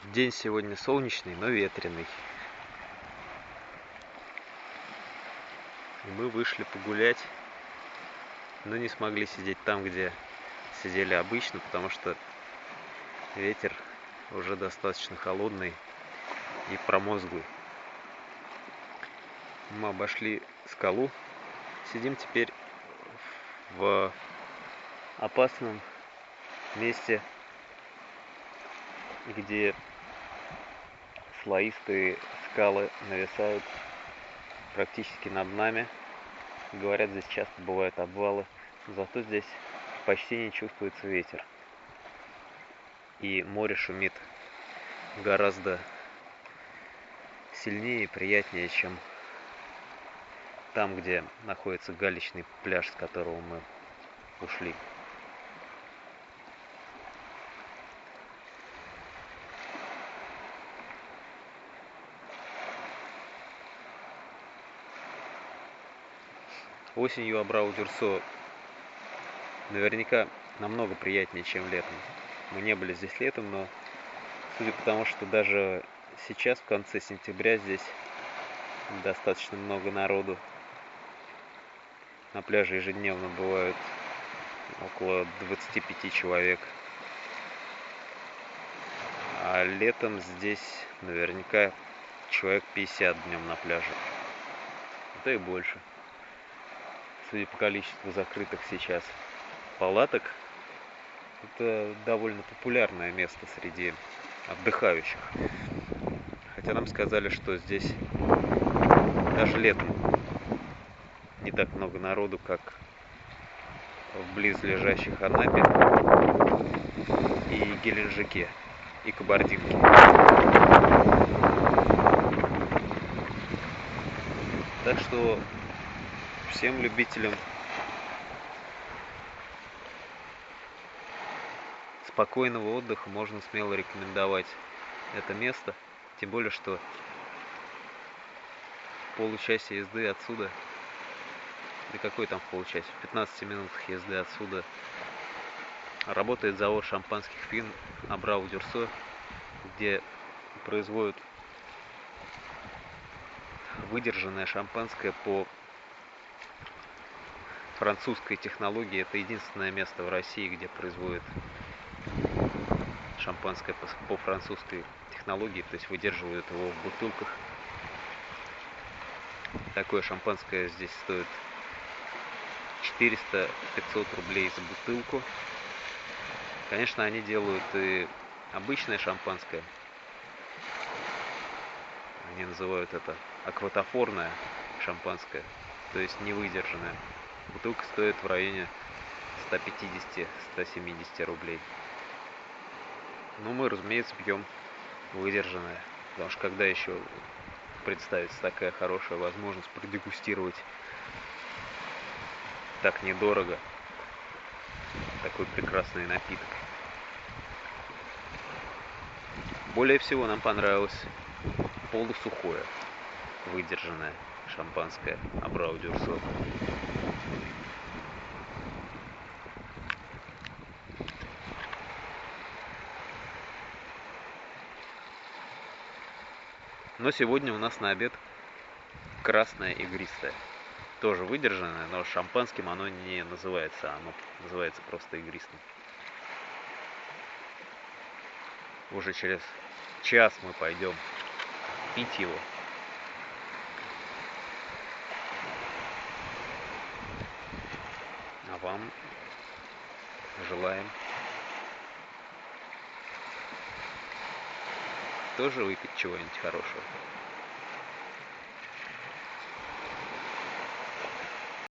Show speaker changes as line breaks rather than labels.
День сегодня солнечный, но ветреный. И мы вышли погулять, но не смогли сидеть там, где сидели обычно, потому что ветер уже достаточно холодный и промозглый. Мы обошли скалу. Сидим теперь в опасном месте, где слоистые скалы нависают практически над нами. Говорят, здесь часто бывают обвалы, зато здесь почти не чувствуется ветер. И море шумит гораздо сильнее и приятнее, чем там, где находится галечный пляж, с которого мы ушли. Осенью Абрау-Дюрсо наверняка намного приятнее, чем летом. Мы не были здесь летом, но судя по тому, что даже сейчас, в конце сентября, здесь достаточно много народу. На пляже ежедневно бывают около 25 человек. А летом здесь наверняка человек 50 днем на пляже. Да и больше. Судя по количеству закрытых сейчас палаток, это довольно популярное место среди отдыхающих. Хотя нам сказали, что здесь даже летом не так много народу, как в близлежащих Анапе и Геленджике и Кабардинке. Так что всем любителям спокойного отдыха можно смело рекомендовать это место. Тем более, что в получасе езды отсюда, да какой там в получасе, в 15 минутах езды отсюда работает завод шампанских вин Абрау-Дюрсо, где производят выдержанное шампанское по французской технологии. Это единственное место в России, где производят шампанское по французской технологии, то есть выдерживают его в бутылках. Такое шампанское здесь стоит 400-500 рублей за бутылку. Конечно, они делают и обычное шампанское. Они называют это акватофорное шампанское, то есть невыдержанное. Бутылка стоит в районе 150-170 рублей. Но мы, разумеется, пьем выдержанное, потому что когда еще представится такая хорошая возможность продегустировать так недорого такой прекрасный напиток. Более всего нам понравилось полусухое выдержанное шампанское Абрау-Дюрсо. Но сегодня у нас на обед красное игристое. Тоже выдержанное, но шампанским оно не называется, оно называется просто игристым. Уже через час мы пойдем пить его. А вам желаем тоже выпить чего-нибудь хорошего.